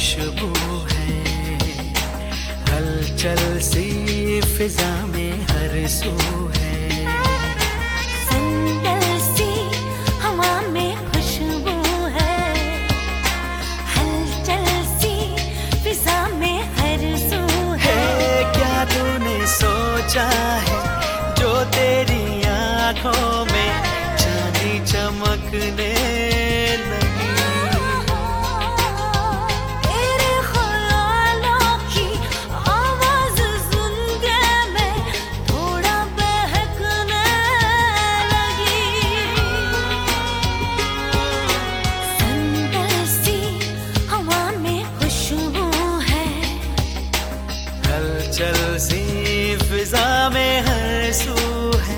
खुशबू है। हलचल सी फिजा में हर सू है। संदल सी हवा में खुशबू है। हलचल सी फिजा में हर सू है। क्या तूने सोचा है जो तेरी आंखों में चांदी चमकने लगी। तेरे ख्यालों की आवाज सुन के मैं थोड़ा बहकने लगी। संदल सी हवा में खुशबू है। हलचल सी फिजा में हर सू है।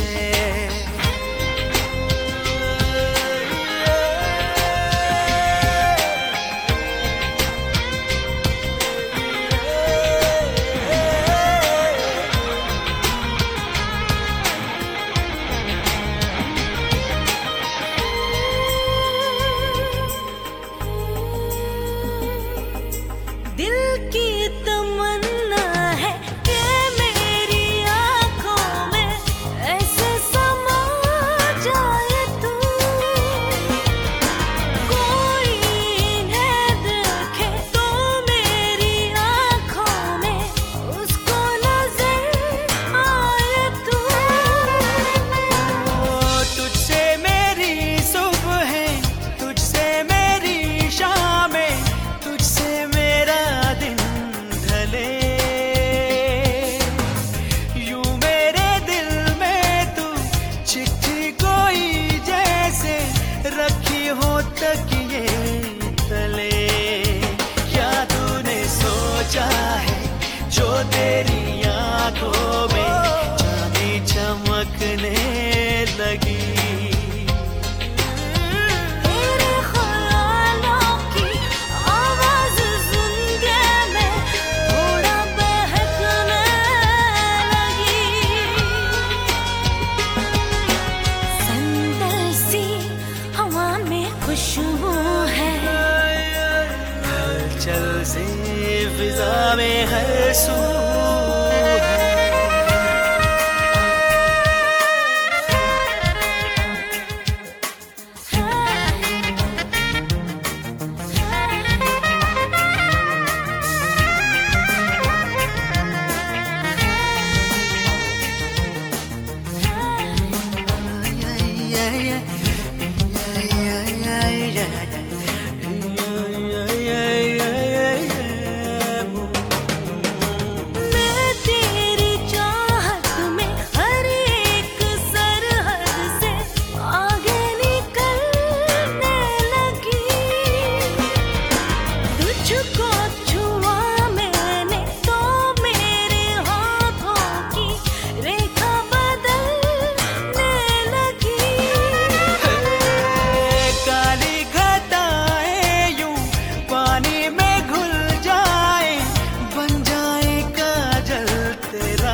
दिल की तमन्ना है कि मेरी आंखों में ऐसे समा जाए तू। कोई इन्हें देखे तो मेरी आंखों में उसको नजर आए तू। तुझसे मेरी सुबह है, तुझसे मेरी शामें, तुझसे मेरा दिन ढले। यूं मेरे दिल में तू चिट्ठी कोई जैसे रखी हो तकिए तले। क्या तूने सोचा है जो तेरी आंखों में चांदी चमकने लगी। तेरे ख्यालों की आवाज सुन के मैं थोड़ा बहकने लगी। संदल सी हवा में खुशबू है। हलचल से फिजा में हर सू है। मैं तेरी चाहत में हर एक सरहद से आगे निकलने लगी। तुझको छुआ मैंने तो मेरे हाथों की रेखा बदलने लगी। काली घटाएं यूं पानी में घुल जाए, बन जाए काजल तेरा।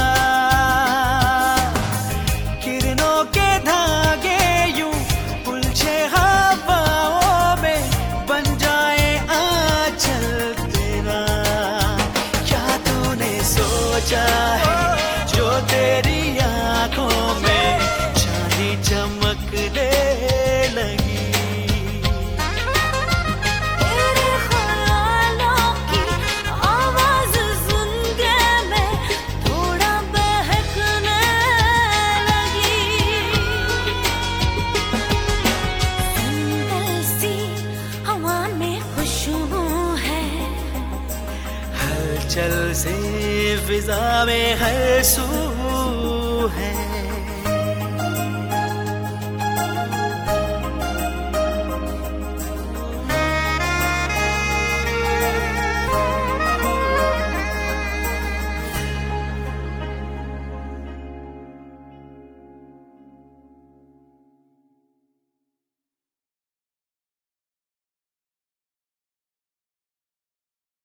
किरणों के धागे यूं उलझे हवाओं में, बन जाए आंचल तेरा। क्या तूने सोचा है जो तेरी आंखों में चांदी चमकने लगी। तेरे ख्यालों की आवाज सुन के मैं थोड़ा बहकने लगी। संदल सी हवा में खुशबू है। हलचल से फिजा में हर सू है।